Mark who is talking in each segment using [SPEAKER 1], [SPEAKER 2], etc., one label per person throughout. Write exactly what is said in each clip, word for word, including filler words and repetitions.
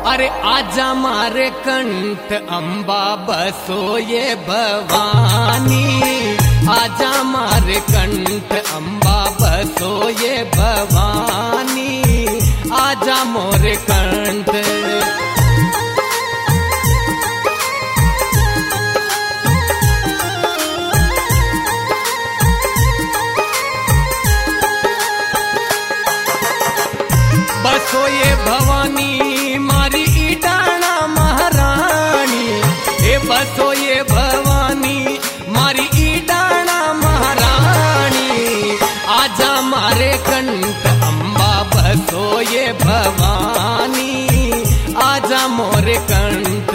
[SPEAKER 1] अरे आजा मारे कंठ अम्बा बसो ये भवानी, आजा मारे कंठ अम्बा बसो ये भवानी, आजा मोरे कंठ। बसो ये भवानी मारी ईटाणा महारानी, ए बसो ये भवानी मारी ईटाणा महारानी, आजा मारे कंठ अम्बा बसो ये भवानी, आजा मोरे कंठ।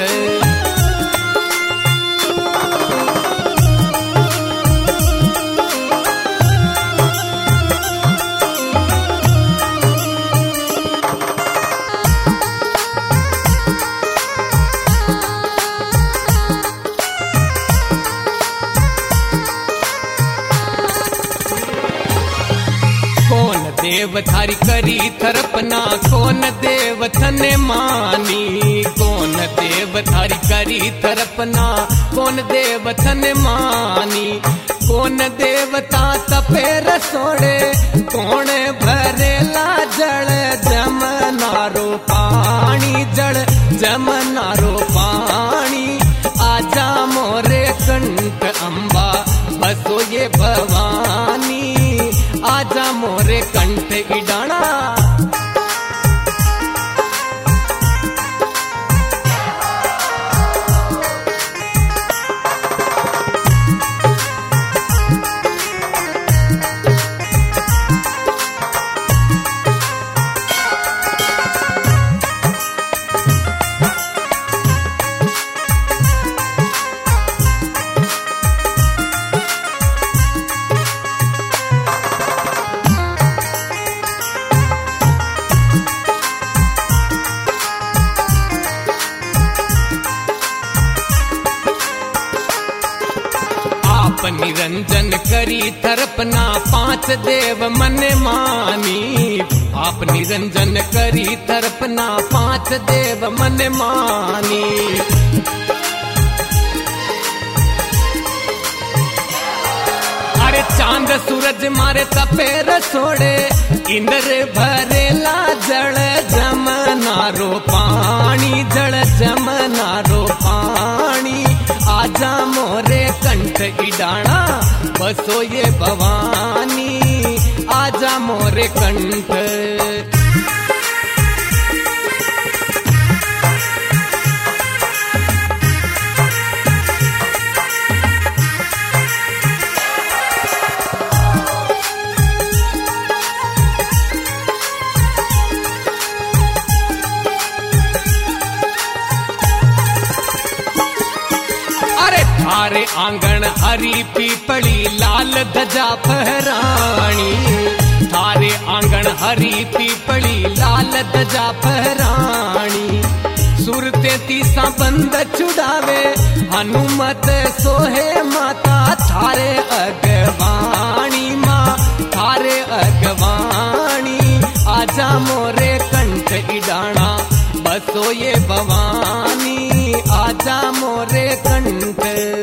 [SPEAKER 1] देव थारी करी थरपना, कौन देव थने मानी, कौन देव थारी करी थरपना, कौन देव थने मानी, कौन देवता तपे रसोड़े, कौन भरेला जल जमनारो पानी, जल जमनारो पानी, आजा मोरे कंठ अम्बा बसो ये भवानी, आजा मोरे कंठ इडाणा। निरंजन करी थरपना, पांच देव मन मानी, आप निरंजन करी थरपना, पांच देव मन मानी, अरे चांद सूरज मारे तपे रसोड़े, इंद्र भरेला जल जमनारो पानी, जल जमनारो पानी, आजा मोरे कंठ इडाणा बसो ये भवानी, आजा मोरे कंठ। थारे आंगन हरी पीपली लाल ध्वजा फहरानी, थारे आंगन हरी पीपली लाल ध्वजा फहरानी, सुरते तीसा बंद छुड़ावे हनुमत सोहे माता, थारे अगवाणी माँ थारे अगवाणी, आजा मोरे कंठ इडाणा बसो ये भवानी, आजा मोरे कंठ।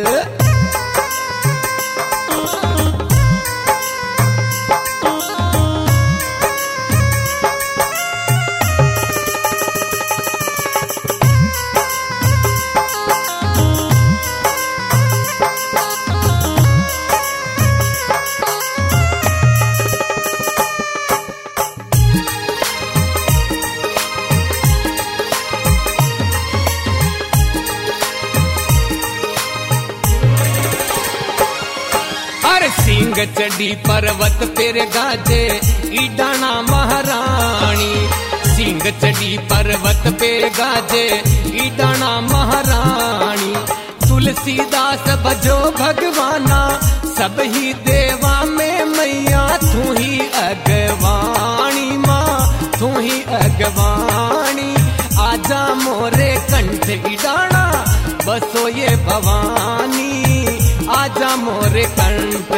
[SPEAKER 1] सिंह चढ़ी पर्वत पेर गाजे ईडाणा महारानी, सिंह चढ़ी पर्वत पेर गाजे ईडाणा महारानी, तुलसीदास भजो भगवाना, सब ही देवा में मैया तू ही अगवाणी माँ तू ही अगवाणी, आजा मोरे कंठ इडाणा बसो ये भवानी, आजा मोरे कंठ।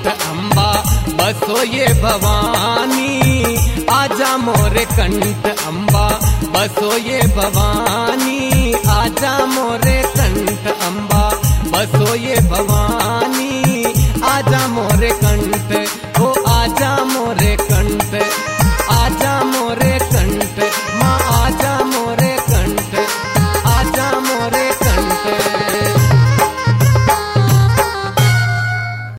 [SPEAKER 1] कंठ अम्बा बसो ये भवानी, आजा मोरे कंठ अम्बा बसो ये भवानी, आजा मोरे कंठ अम्बा बसो ये भवानी।